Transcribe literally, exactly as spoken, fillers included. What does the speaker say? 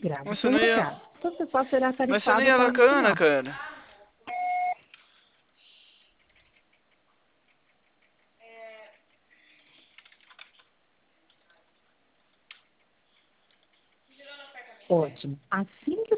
grave Mas você foi não ia. indicado. Então, você só será Mas você não tarifado ia após o bacana, sinal. cara. Ótimo. Assim que